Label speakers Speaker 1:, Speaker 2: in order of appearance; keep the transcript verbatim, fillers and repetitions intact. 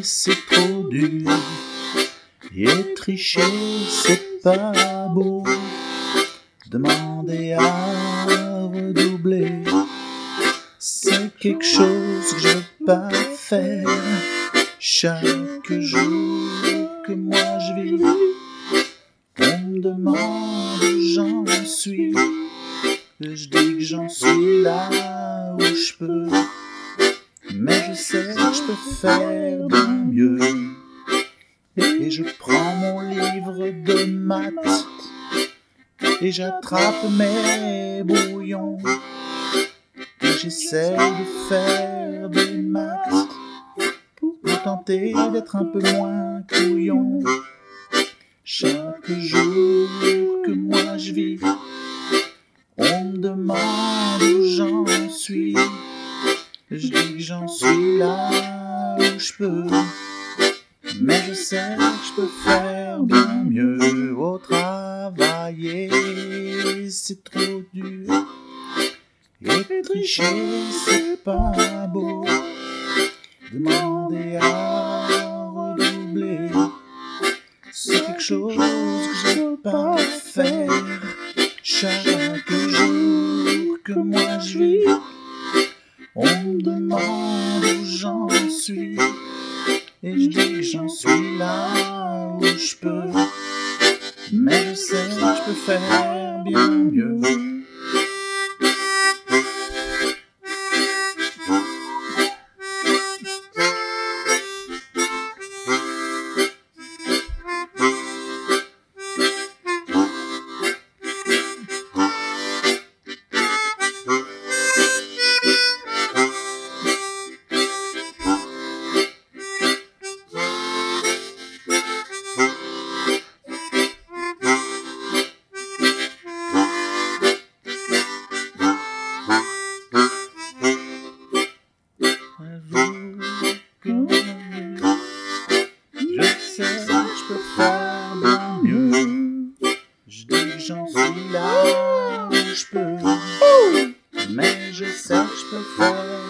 Speaker 1: c'est trop dur. Et tricher, c'est pas beau. Demander à redoubler, c'est quelque chose que je veux pas faire. Chaque jour que moi je vis, on me demande où j'en suis. Je dis que j'en suis là où je peux, mais je sais que je peux faire bien mieux. Et je prends mon livre de maths et j'attrape mes brouillons et j'essaie de faire des maths pour tenter d'être un peu moins couillon. Chaque jour que moi je vis, on me demande où j'en suis. Je dis que j'en suis là où je peux, mais je sais que je peux faire bien mieux. Au travailler, c'est trop dur. Et tricher, c'est pas beau. Demander à redoubler, c'est quelque chose que je veux pas faire. Chaque jour que moi je vis, on me demande où j'en suis. Et je dis que j'en suis là où je peux, mais je sais que je peux faire bien mieux. Je sais que je peux faire bien mieux. Je dis que j'en suis là où je peux, mais je sais que je peux faire